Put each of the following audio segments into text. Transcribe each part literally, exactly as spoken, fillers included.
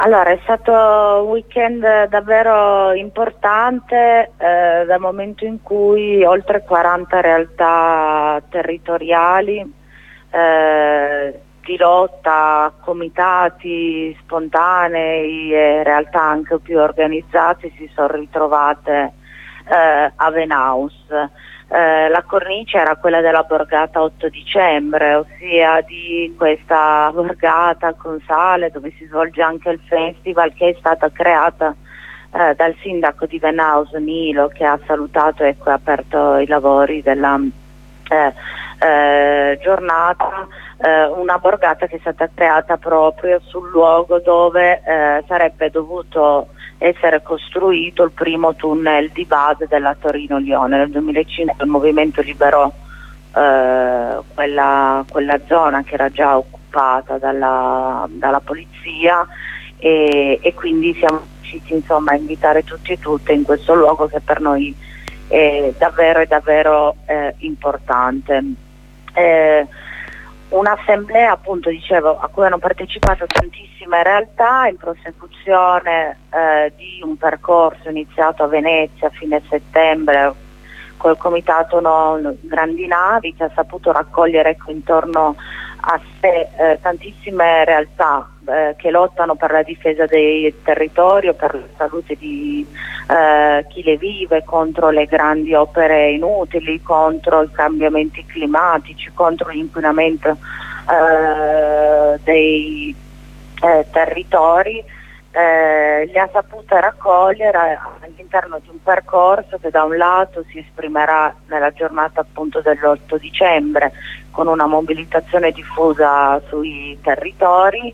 Allora, è stato un weekend davvero importante eh, dal momento in cui oltre quaranta realtà territoriali eh, di lotta, comitati spontanei e realtà anche più organizzate si sono ritrovate eh, a Venaus. Eh, la cornice era quella della borgata otto dicembre, ossia di questa borgata con sale dove si svolge anche il festival, che è stata creata eh, dal sindaco di Venaus Nilo, che ha salutato e ha aperto i lavori della eh, eh, giornata, eh, una borgata che è stata creata proprio sul luogo dove eh, sarebbe dovuto essere costruito il primo tunnel di base della Torino-Lione. Nel duemilacinque il movimento liberò eh, quella, quella zona che era già occupata dalla, dalla polizia e, e quindi siamo riusciti insomma a invitare tutti e tutte in questo luogo che per noi è davvero, è davvero eh, importante. Eh, Un'assemblea, appunto, dicevo, a cui hanno partecipato tantissime realtà in prosecuzione eh, di un percorso iniziato a Venezia a fine settembre col comitato non Grandi Navi, che ha saputo raccogliere ecco, intorno a sé eh, tantissime realtà eh, che lottano per la difesa del territorio, per la salute di eh, chi le vive, contro le grandi opere inutili, contro i cambiamenti climatici, contro l'inquinamento eh, dei eh, territori. Eh, le ha sapute raccogliere all'interno di un percorso che da un lato si esprimerà nella giornata appunto dell'otto dicembre con una mobilitazione diffusa sui territori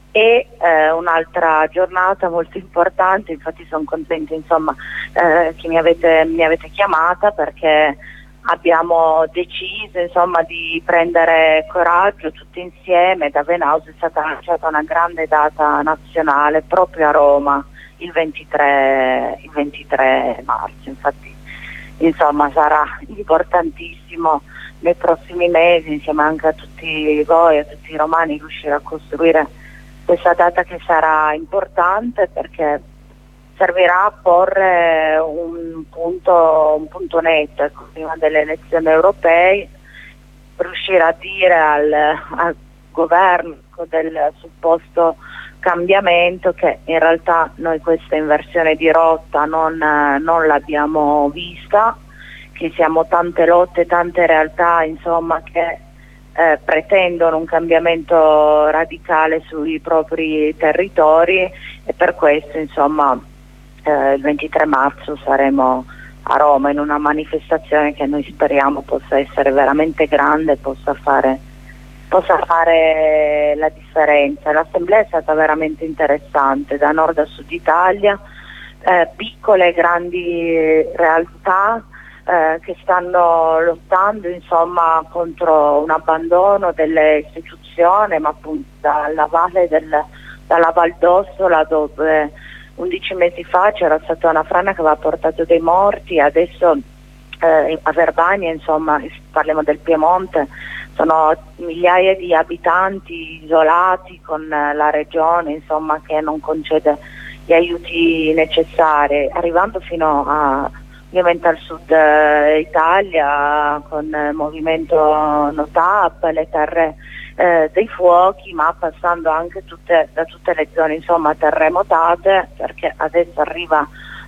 e eh, un'altra giornata molto importante. Infatti sono contenta insomma eh, che mi avete, mi avete chiamata, perché abbiamo deciso insomma di prendere coraggio tutti insieme. Da Venaus è stata lanciata una grande data nazionale proprio a Roma il ventitré, il ventitré marzo. Infatti insomma sarà importantissimo nei prossimi mesi, insieme anche a tutti voi, a tutti i romani, riuscire a costruire questa data che sarà importante, perché servirà a porre un punto, un punto netto ecco, prima delle elezioni europee, riuscire a dire al, al governo del supposto cambiamento che in realtà noi questa inversione di rotta non, non l'abbiamo vista, che siamo tante lotte, tante realtà insomma che eh, pretendono un cambiamento radicale sui propri territori, e per questo insomma Eh, il ventitré marzo saremo a Roma in una manifestazione che noi speriamo possa essere veramente grande, possa fare, possa fare la differenza. L'assemblea è stata veramente interessante, da nord a sud Italia, eh, piccole e grandi realtà eh, che stanno lottando insomma contro un abbandono delle istituzioni, ma appunto dalla valle del, dalla Val d'Ossola, dove undici mesi fa c'era stata una frana che aveva portato dei morti. Adesso eh, a Verbania, insomma, parliamo del Piemonte, sono migliaia di abitanti isolati con eh, la regione insomma, che non concede gli aiuti necessari, arrivando fino a ovviamente al sud eh, Italia con il movimento NOTAP, le terre Eh, dei fuochi, ma passando anche tutte, da tutte le zone insomma terremotate, perché adesso arriva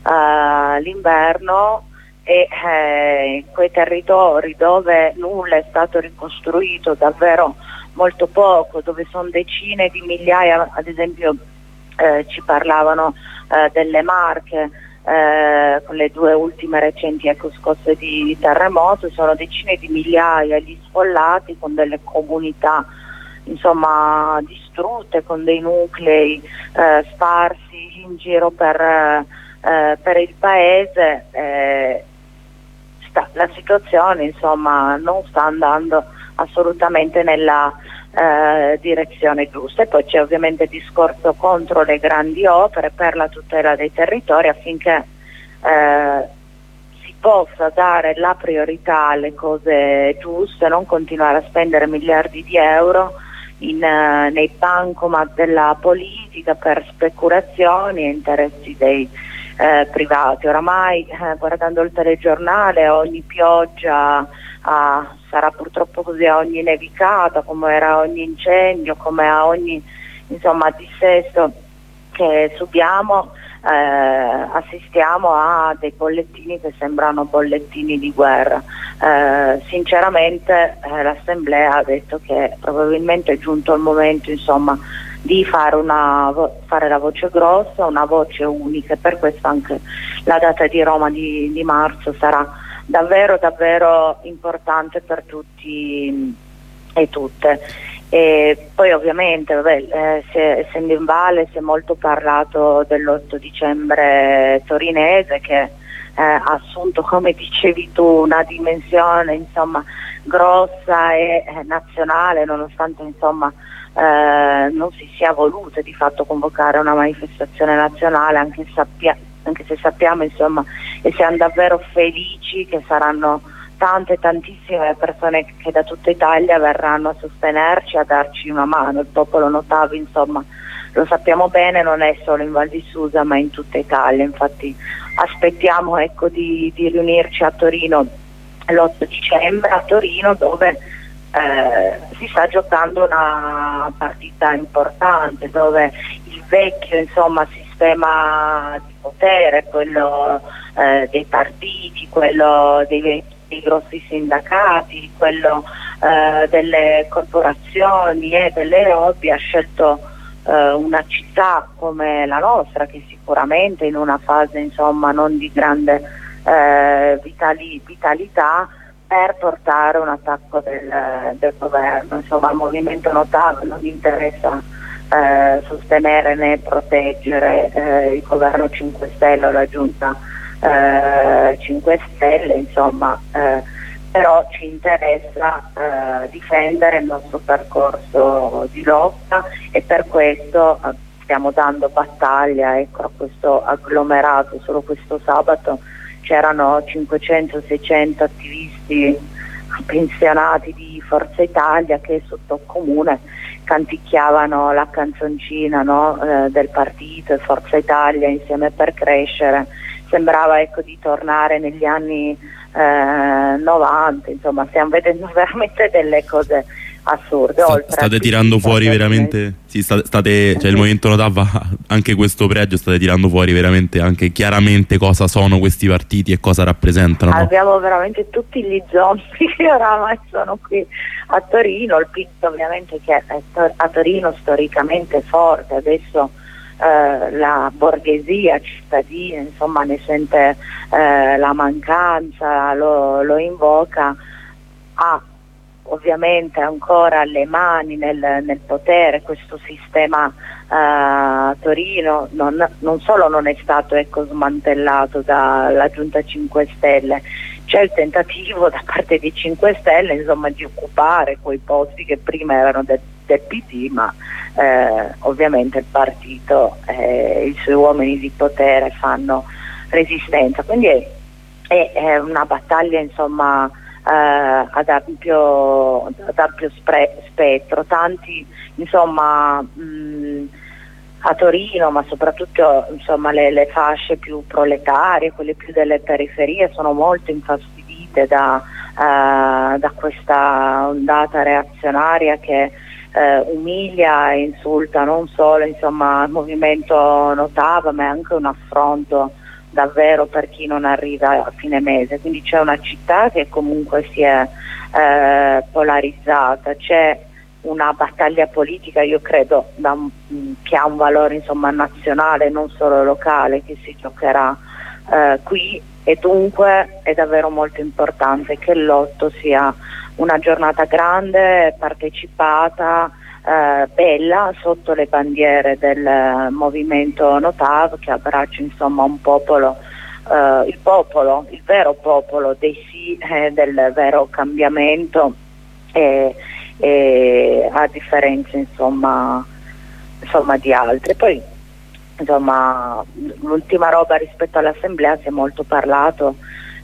eh, l'inverno e eh, in quei territori dove nulla è stato ricostruito, davvero molto poco, dove sono decine di migliaia, ad esempio eh, ci parlavano eh, delle Marche, Eh, con le due ultime recenti ecco, scosse di, di terremoto, sono decine di migliaia gli sfollati, con delle comunità insomma distrutte, con dei nuclei eh, sparsi in giro per, eh, per il paese. Eh, sta, la situazione insomma non sta andando assolutamente nella eh, direzione giusta, e poi c'è ovviamente il discorso contro le grandi opere per la tutela dei territori, affinché eh, si possa dare la priorità alle cose giuste, non continuare a spendere miliardi di euro in, uh, nei bancomat della politica per speculazioni e interessi dei uh, privati. Oramai uh, guardando il telegiornale ogni pioggia uh, sarà purtroppo così, a ogni nevicata, come era ogni incendio, come a ogni insomma dissesto che subiamo, eh, assistiamo a dei bollettini che sembrano bollettini di guerra. Eh, sinceramente eh, l'Assemblea ha detto che probabilmente è giunto il momento insomma di fare, una, fare la voce grossa, una voce unica, e per questo anche la data di Roma di, di marzo sarà davvero davvero importante per tutti e tutte. E poi ovviamente vabbè, eh, si è, essendo in Valle si è molto parlato dell'otto dicembre torinese, che eh, ha assunto, come dicevi tu, una dimensione insomma grossa e eh, nazionale, nonostante insomma eh, non si sia voluto di fatto convocare una manifestazione nazionale, anche, sappia, anche se sappiamo insomma e siamo davvero felici che saranno tante tantissime persone che da tutta Italia verranno a sostenerci, a darci una mano. Il popolo Notav insomma lo sappiamo bene, non è solo in Val di Susa ma in tutta Italia, infatti aspettiamo ecco di, di riunirci a Torino l'otto dicembre, a Torino, dove eh, si sta giocando una partita importante, dove il vecchio insomma sistema di potere, quello eh, dei partiti, quello dei vecchi dei grossi sindacati, quello eh, delle corporazioni e delle lobby, ha scelto eh, una città come la nostra, che sicuramente in una fase insomma non di grande eh, vitali, vitalità, per portare un attacco del, del governo. Insomma, al movimento Notav non interessa eh, sostenere né proteggere eh, il governo cinque Stelle o la giunta Uh, cinque Stelle, insomma, uh, però ci interessa uh, difendere il nostro percorso di lotta, e per questo uh, stiamo dando battaglia ecco, a questo agglomerato. Solo questo sabato c'erano cinquecento seicento attivisti pensionati di Forza Italia che sotto il comune canticchiavano la canzoncina no, uh, del partito e Forza Italia insieme per crescere. Sembrava ecco di tornare negli anni eh, novanta, insomma stiamo vedendo veramente delle cose assurde. Sta, state tirando fuori veramente, sì, state, state, cioè il movimento Notav ha anche questo pregio, state tirando fuori veramente anche chiaramente cosa sono questi partiti e cosa rappresentano. No? Abbiamo veramente tutti gli zombie che oramai sono qui a Torino, il P I T ovviamente che è a Torino storicamente forte, adesso Uh, la borghesia cittadina insomma ne sente uh, la mancanza, lo, lo invoca, ha ovviamente ancora le mani nel, nel potere. Questo sistema uh, a Torino non, non solo non è stato ecco, smantellato dalla giunta cinque Stelle, c'è il tentativo da parte di cinque Stelle insomma di occupare quei posti che prima erano del, del P D, ma eh, ovviamente il partito e i suoi uomini di potere fanno resistenza, quindi è, è, è una battaglia insomma eh, ad ampio, ad ampio spre, spettro. Tanti insomma mh, a Torino, ma soprattutto insomma le, le fasce più proletarie, quelle più delle periferie, sono molto infastidite da, uh, da questa ondata reazionaria che uh, umilia e insulta non solo insomma il movimento Notav, ma è anche un affronto davvero per chi non arriva a fine mese. Quindi c'è una città che comunque si è uh, polarizzata, c'è una battaglia politica, io credo, da un, che ha un valore insomma nazionale, non solo locale, che si giocherà eh, qui, e dunque è davvero molto importante che l'otto sia una giornata grande, partecipata, eh, bella, sotto le bandiere del movimento Notav, che abbraccia insomma un popolo, eh, il popolo, il vero popolo dei sì, eh, del vero cambiamento, eh, e a differenza insomma, insomma di altre. Poi insomma l'ultima roba rispetto all'assemblea, si è molto parlato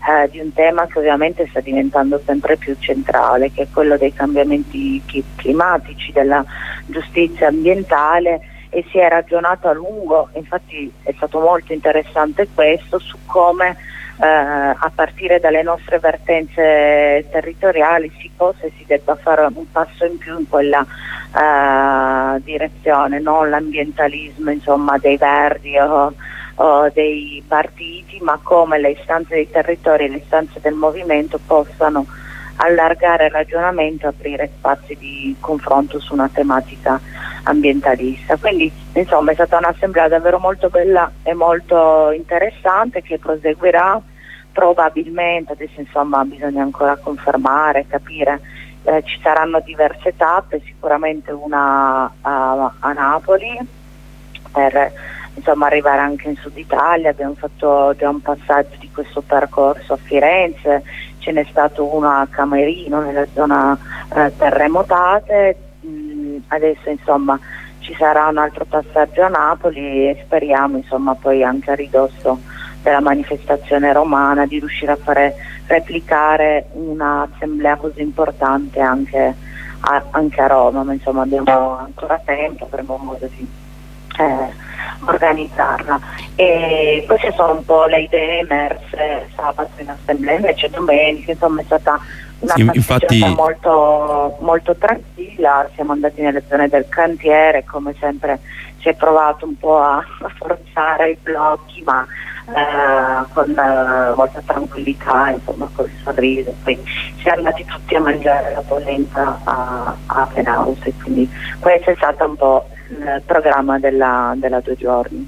eh, di un tema che ovviamente sta diventando sempre più centrale, che è quello dei cambiamenti climatici, della giustizia ambientale, e si è ragionato a lungo. Infatti è stato molto interessante questo, su come eh, a partire dalle nostre vertenze territoriali si possa e si debba fare un passo in più in quella eh, direzione, non l'ambientalismo insomma dei verdi o, o dei partiti, ma come le istanze dei territori e le istanze del movimento possano allargare il ragionamento, aprire spazi di confronto su una tematica ambientalista. Quindi insomma è stata un'assemblea davvero molto bella e molto interessante, che proseguirà probabilmente. Adesso insomma bisogna ancora confermare, capire, eh, ci saranno diverse tappe, sicuramente una a, a Napoli per insomma arrivare anche in Sud Italia. Abbiamo fatto già un passaggio di questo percorso a Firenze, ce n'è stato uno a Camerino nella zona eh, terremotate. Mm, adesso insomma ci sarà un altro passaggio a Napoli e speriamo insomma poi anche a ridosso della manifestazione romana di riuscire a fare replicare un'assemblea così importante anche a, anche a Roma, ma insomma abbiamo ancora tempo, avremo modo di eh, organizzarla. E queste sono un po' le idee emerse sabato in assemblea. Invece domenica insomma è stata una sì, infatti molto, molto tranquilla, siamo andati nelle zone del cantiere, come sempre si è provato un po' a, a forzare i blocchi, ma eh, con eh, molta tranquillità, insomma col sorriso. Poi siamo andati tutti a mangiare la polenta a, a Penaus, e quindi questo è stato un po' il programma della, della due giorni.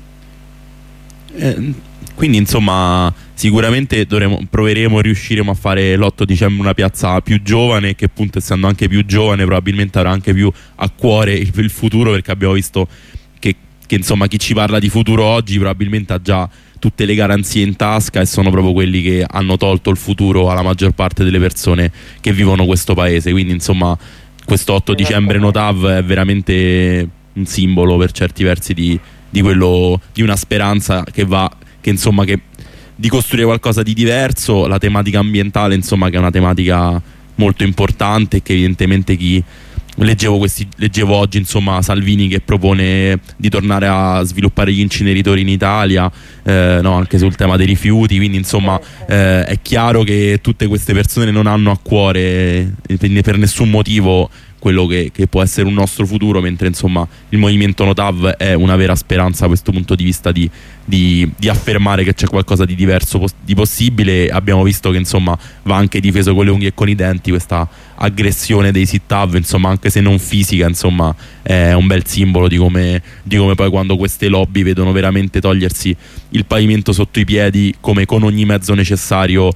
Eh, quindi insomma sicuramente dovremo, proveremo, riusciremo a fare l'otto dicembre una piazza più giovane, che appunto essendo anche più giovane probabilmente avrà anche più a cuore il, il futuro, perché abbiamo visto che, che insomma chi ci parla di futuro oggi probabilmente ha già tutte le garanzie in tasca, e sono proprio quelli che hanno tolto il futuro alla maggior parte delle persone che vivono questo paese. Quindi insomma questo otto dicembre Notav è veramente un simbolo per certi versi di, di quello, di una speranza che va, che insomma che di costruire qualcosa di diverso. La tematica ambientale insomma che è una tematica molto importante, e che evidentemente chi leggevo, questi, leggevo oggi insomma Salvini che propone di tornare a sviluppare gli inceneritori in Italia, eh, no, anche sul tema dei rifiuti. Quindi insomma eh, è chiaro che tutte queste persone non hanno a cuore per, per nessun motivo quello che, che può essere un nostro futuro, mentre insomma il movimento Notav è una vera speranza da questo punto di vista di, di, di affermare che c'è qualcosa di diverso pos di possibile. Abbiamo visto che insomma va anche difeso con le unghie e con i denti questa aggressione dei sit-av, insomma anche se non fisica, insomma è un bel simbolo di come, di come poi quando queste lobby vedono veramente togliersi il pavimento sotto i piedi, come con ogni mezzo necessario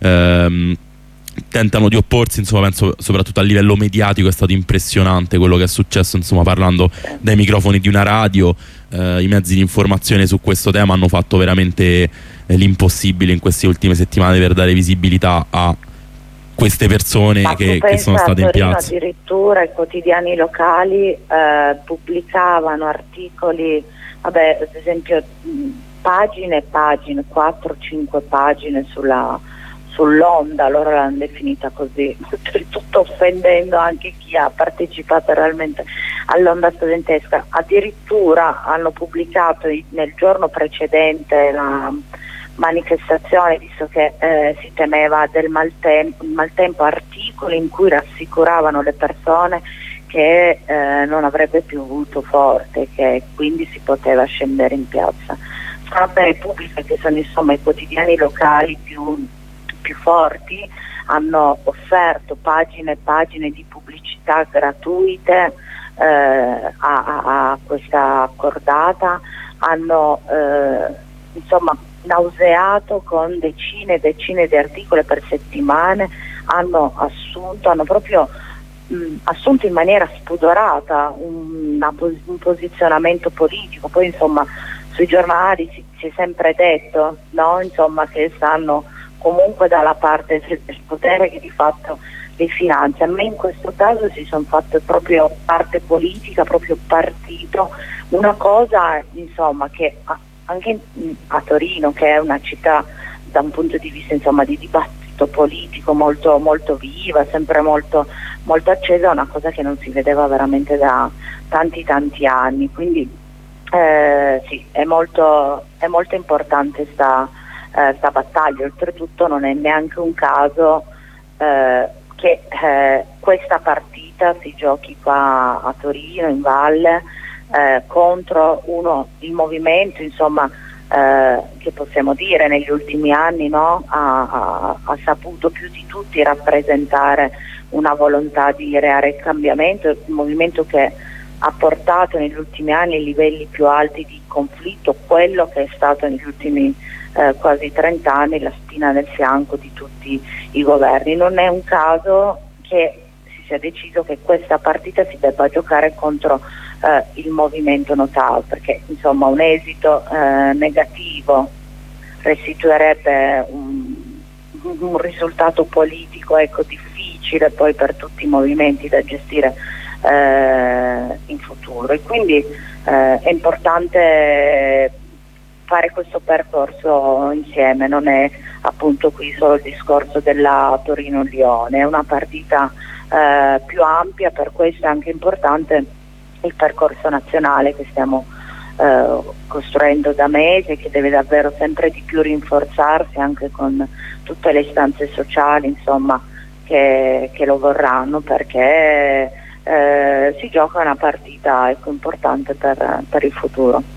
ehm, tentano di opporsi. Insomma penso soprattutto a livello mediatico è stato impressionante quello che è successo, insomma parlando dai microfoni di una radio. Eh, i mezzi di informazione su questo tema hanno fatto veramente eh, l'impossibile in queste ultime settimane per dare visibilità a queste persone che, che sono state in piazza. Addirittura i quotidiani locali eh, pubblicavano articoli, vabbè, ad esempio mh, pagine e pagine, quattro cinque pagine sulla sull'onda, loro l'hanno definita così, tutto offendendo anche chi ha partecipato realmente all'onda studentesca. Addirittura hanno pubblicato nel giorno precedente la manifestazione, visto che eh, si temeva del maltempo, maltempo, articoli in cui rassicuravano le persone che eh, non avrebbe piovuto forte, che quindi si poteva scendere in piazza. Stampa Repubblica, che sono insomma i quotidiani locali più più forti, hanno offerto pagine e pagine di pubblicità gratuite eh, a, a, a questa cordata, hanno eh, insomma nauseato con decine e decine di articoli per settimane, hanno assunto, hanno proprio mh, assunto in maniera spudorata un, una, un posizionamento politico. Poi insomma sui giornali si, si è sempre detto, no? Insomma, che stanno comunque dalla parte del, del potere che di fatto li finanzia, ma in questo caso si sono fatte proprio parte politica, proprio partito, una cosa insomma che anche a Torino, che è una città da un punto di vista insomma di dibattito politico molto, molto viva, sempre molto, molto accesa, una cosa che non si vedeva veramente da tanti tanti anni, quindi eh, sì, è molto, è molto importante sta, eh, sta battaglia. Oltretutto non è neanche un caso eh, che eh, questa partita si giochi qua a Torino, in Valle, eh, contro uno, il movimento insomma eh, che possiamo dire negli ultimi anni, no? ha, ha, ha saputo più di tutti rappresentare una volontà di reale cambiamento, il movimento che ha portato negli ultimi anni ai livelli più alti di conflitto, quello che è stato negli ultimi eh, quasi trenta anni la spina nel fianco di tutti i governi. Non è un caso che si sia deciso che questa partita si debba giocare contro eh, il movimento No TAV, perché insomma un esito eh, negativo restituirebbe un, un risultato politico ecco, difficile poi per tutti i movimenti da gestire eh, in futuro, e quindi eh, è importante fare questo percorso insieme. Non è appunto qui solo il discorso della Torino-Lione, è una partita eh, più ampia, per questo è anche importante il percorso nazionale che stiamo eh, costruendo da mesi, che deve davvero sempre di più rinforzarsi anche con tutte le istanze sociali insomma che, che lo vorranno, perché eh, si gioca una partita ecco, importante per, per il futuro.